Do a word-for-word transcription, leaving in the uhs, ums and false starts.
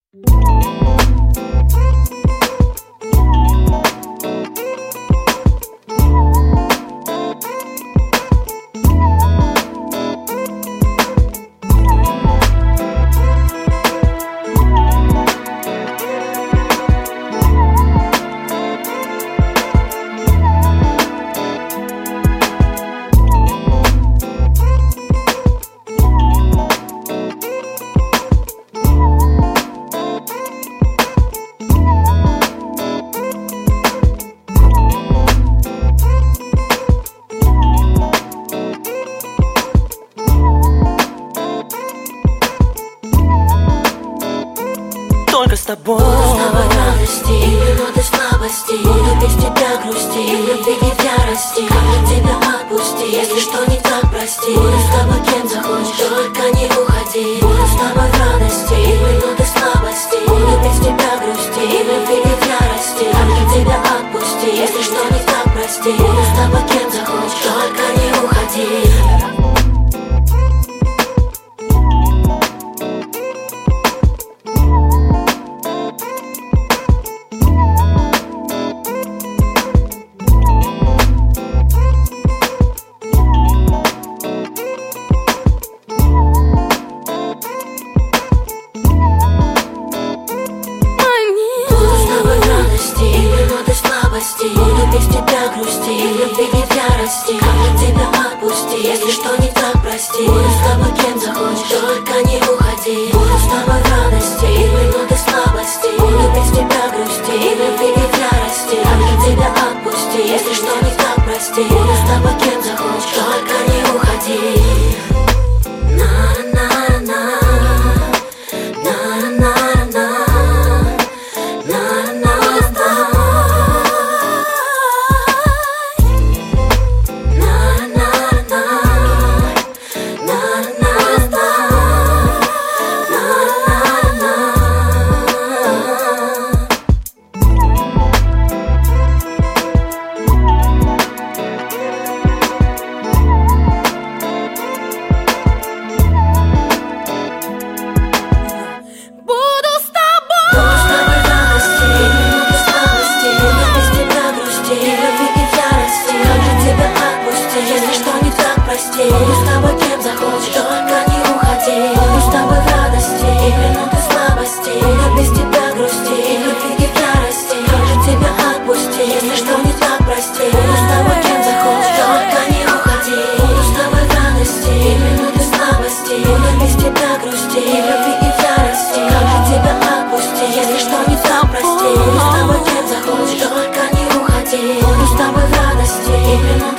Только с тобой. Буду с тобой в радости и минуты слабости. Буду без тебя грусти и любви не в ярости. Как же тебя отпусти, если что не так, прости. Буду с тобой кем захочешь, только не уходи. Буду с тобой в радости и минуты слабости. Буду без тебя грусти и любви не в ярости. Как же тебя отпусти, если что не так, прости. Буду с тобой кем захочешь, только не уходи. Буду без тебя грусти и любви не в ярости. Как же тебя отпусти, если что не так, прости. Буду с тобой кем захочешь, только не уходи. Буду с тобой в радости и минуты слабости. Буду без тебя грусти и любви не в ярости. Как же тебя отпусти, если что не так, прости. Буду с тобой кем захочешь, только не уходи. Буду с тобой кем захочешь, только не уходи. Буду с тобой в радости и минуты слабости. Буду без тебя грусти и любви не в ярости. Как же тебя отпусти, если что не так, прости. Буду с тобой кем захочешь, только не уходи. Буду с тобой в радости и минуты слабости. Буду без тебя грусти и любви не в ярости. Как же тебя отпусти, если что не так, прости. Буду с тобой кем захочешь, только не уходи. Буду с тобой в радости и минуты